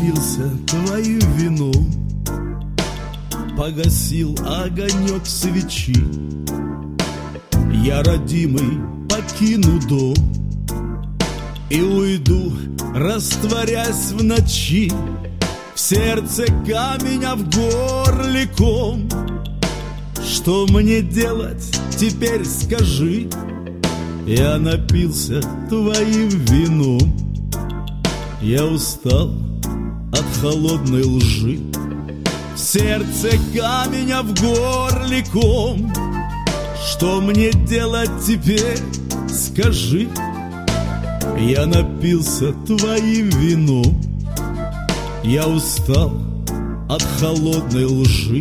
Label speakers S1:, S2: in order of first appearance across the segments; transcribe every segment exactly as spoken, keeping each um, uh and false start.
S1: напился твоим вином, погасил огонек свечи. Я, родимый, покину дом и уйду, растворясь в ночи. В сердце камень, а в горле ком. Что мне делать теперь, скажи? Я напился твоим вином, я устал от холодной лжи. В сердце камень, а в горле ком. Что мне делать теперь, скажи? Я напился твоим вином, я устал от холодной лжи.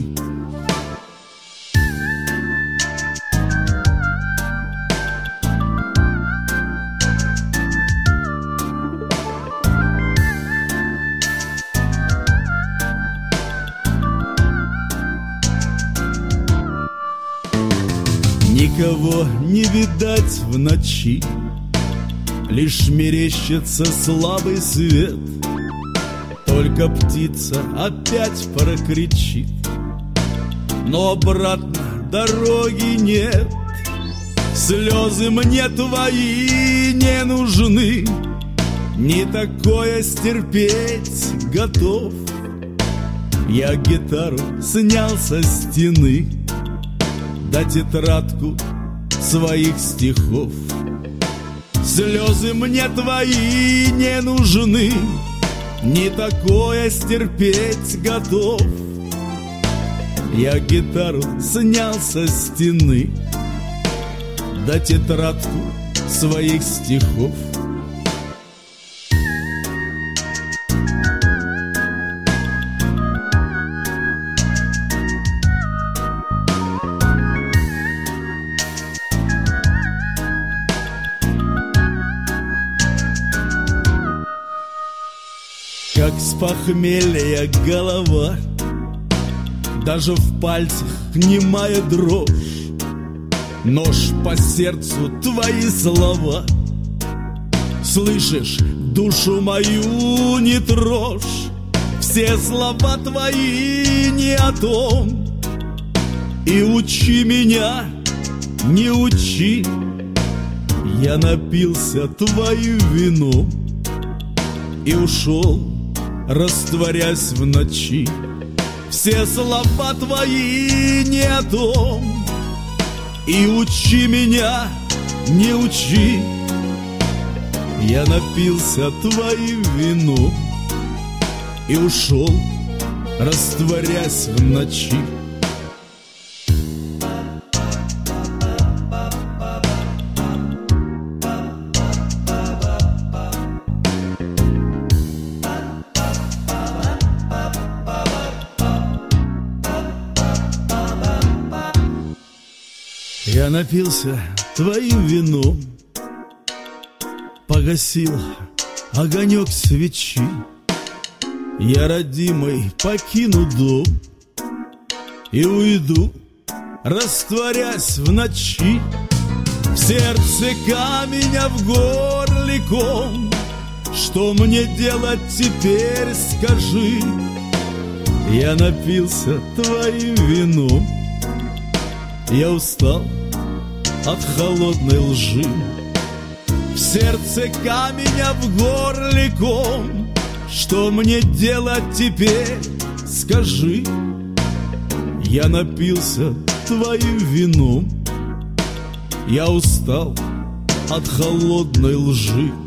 S1: Никого не видать в ночи, лишь мерещится слабый свет. Только птица опять прокричит, но обратно дороги нет. Слезы мне твои не нужны, не такое стерпеть готов. Я гитару снял со стены, да тетрадку своих стихов. Слезы мне твои не нужны, не такое стерпеть готов. Я гитару снял со стены, да тетрадку своих стихов. Как с похмелья голова, даже в пальцах немая дрожь. Нож по сердцу твои слова. Слышишь, душу мою не трожь. Все слова твои не о том. И учи меня, не учи. Я напился твоим вином и ушел, растворясь в ночи. Все слова твои не о том. И учи меня, не учи. Я напился твоим вином и ушел, растворясь в ночи. Я напился твоим вином, погасил огонек свечи. Я, родимый, покину дом и уйду, растворясь в ночи. В сердце камень, а в горле ком. Что мне делать теперь, скажи? Я напился твоим вином, я устал от холодной лжи. В сердце камень, а в горле ком. Что мне делать теперь, скажи? Я напился твоим вином, я устал от холодной лжи.